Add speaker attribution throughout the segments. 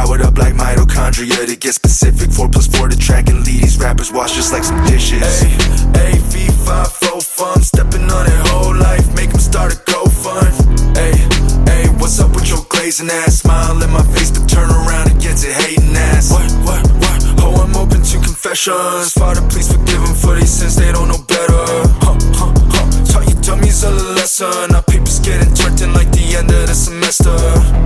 Speaker 1: Powered up like mitochondria to get specific. 4 plus 4 to track and lead these rappers wash just like some dishes. Ayy, fee-fi, fo-fum, stepping on it whole life, make them start a GoFund. Ayy, what's up with your glazing ass? Smile in my face but turn around and get to hating ass. What? Oh, I'm open to confessions. Father, please forgive them for these sins, they don't know better. Taught you dummies a lesson. Our papers getting turned in like the end of the semester.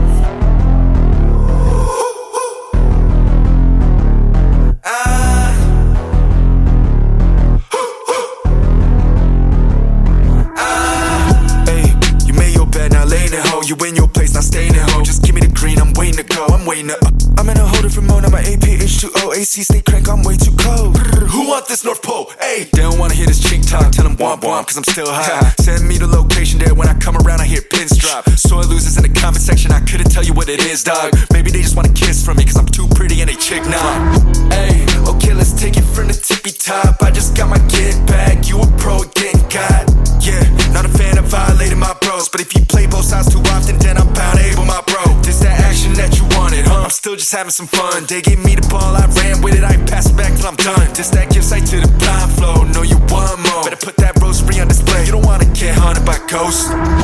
Speaker 1: You in your place, not staying at home. Just give me the green, I'm waiting to go. I'm waiting to I'm in a whole different mode, I'm a APH2O AC, stay crank, I'm way too cold. Who want this North Pole? Ayy, they don't wanna hear this chink talk, tell them womp womp, cause I'm still high. Send me the location there, when I come around I hear pins drop. Soy losers in the comment section, I couldn't tell you what it is, dog. Maybe they just want a kiss from me, cause I'm too pretty and they chick now. Ayy, okay, let's take it from the tippy top. I just got my get back, you a pro at getting caught. Yeah, not a fan of violating my bros, but if you play both sides too often, then I'm bound able, my bro. This that action that you wanted, huh? I'm still just having some fun. They gave me the ball, I ran with it, I ain't pass it back till I'm done. This that gives sight to the blind flow, know you want more. Better put that rosary on display, you don't wanna get haunted by ghosts.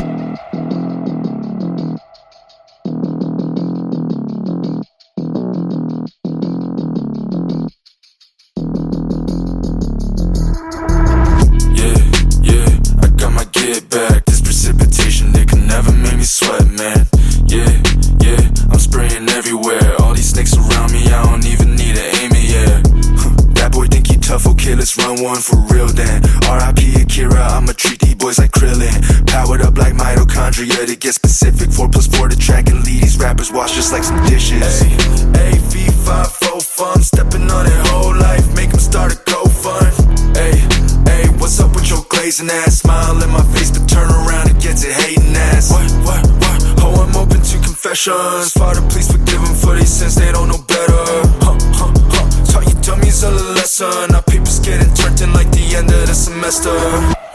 Speaker 1: Sweat, man, yeah, I'm spraying everywhere. All these snakes around me, I don't even need to aim it, yeah. That boy think he tough, okay, let's run one for real then. R.I.P. Akira, I'ma treat these boys like Krillin. Powered up like mitochondria to get specific. 4 plus 4 to track and lead these rappers wash just like some dishes. Ayy, fee-fi, fo-fum, stepping on it whole life, make them start a GoFund. Ayy, what's up with your glazing ass? Smile in my face but turn around and get to hating ass. What? Oh, I'm open to confessions. Father, please forgive them for these sins, they don't know better. Taught you dummies a lesson. Our papers getting turned in like the end of the semester.